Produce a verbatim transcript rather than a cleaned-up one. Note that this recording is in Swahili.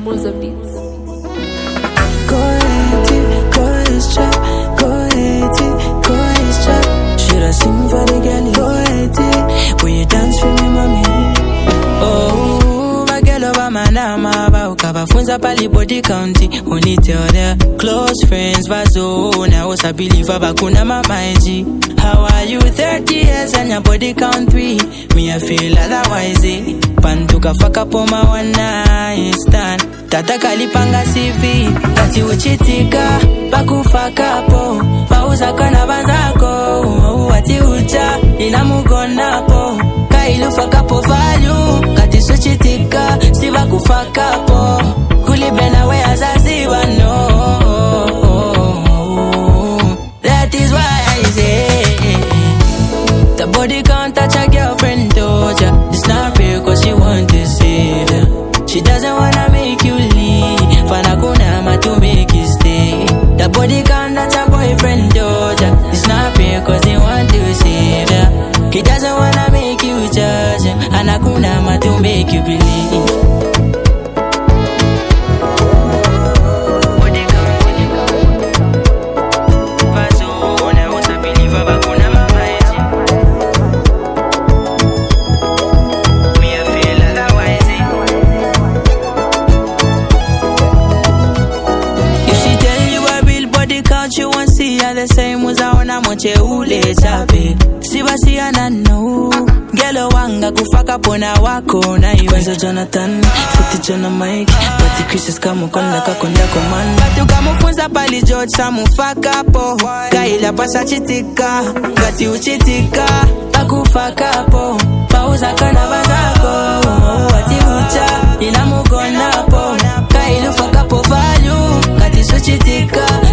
Moza Beats. Go ahead, go ahead, strap. Go ahead, go ahead, strap. Should I sing for the girl? Go ahead, will you dance for me, mommy? Oh, my girl over my name, about Kabafunza Pali body county. Only tell their close friends, Vazo. Now I believe Abakuna Mamaji. How are you? thirty years and your body count three. Me I feel otherwise. Eh? Pantuka faka poma one night stand. Tata kalipanga C V. Kati uchitika pakufaka po. Pauza kana banzako. Wati ucha inamugona po. Kailu faka po value. Kati suchitika siva kufaka po. Kulibena we azaziba no. That is why I say the body can't touch a girlfriend doja. It's not real cause she want to save ya. She doesn't wanna make you leave. Fanakuna ma to make you stay. The body can't touch a boyfriend doja. It's not real cause he want to save ya. He doesn't wanna make you judge him. Anakuna ma to make you believe. You want see ya the same uzaona moche ule chape Sibasi anano Gelo wanga kufaka pona wako na iwe Kwanza Jonathan, Futi Jona Mike Pati Christus kamu konda kakonda koman Batu kamufunza pali George samu faka po Kaila pasa chitika, gati uchitika Pakufaka po, pauza kana bazako Wati ucha, inamugona po Kailu faka po value, gati suchitika